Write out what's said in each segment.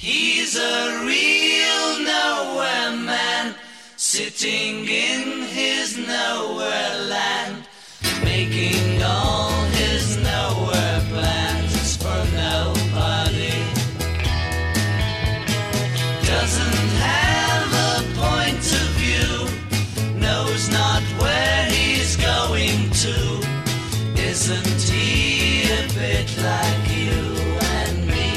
He's a real nowhere man, sitting in his nowhere land, making all his nowhere plans for nobody. Doesn't have a point of view, knows not where he's going to. Isn't he a bit like you and me?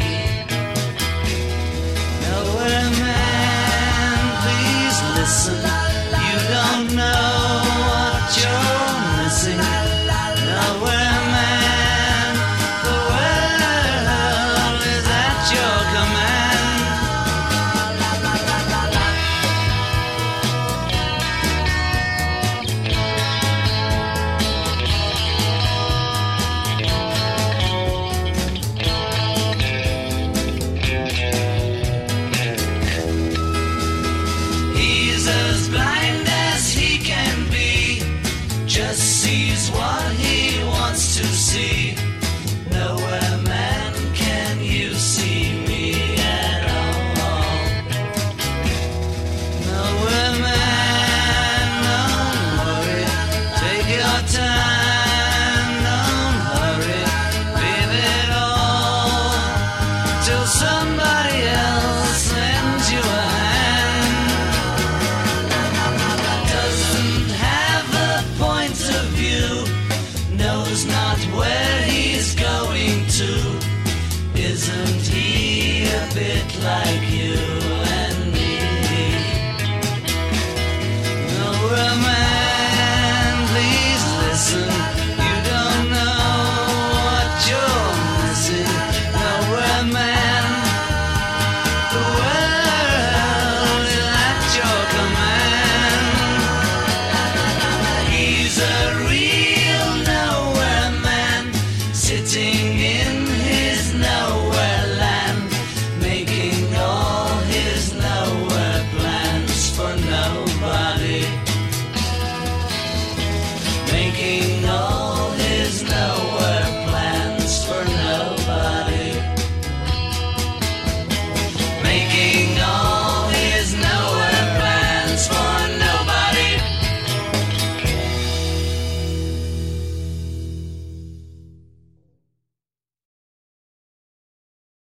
Nowhere man, please listen. You don't know what you're missing. Nowhere man, the world is at your command. He's as blind as he can be, just sees what he wants to see. Nowhere man, can you see me at all? Nowhere man, don't worry, take your time, don't hurry, leave it all till somebody else lends you a hand. Doesn't have a point of view, knows not where he's going to. Isn't he a bit like you and me? Nowhere man, please listen. You don't know what you're missing. Nowhere man, the world is at your command. He's a real nowhere man, sitting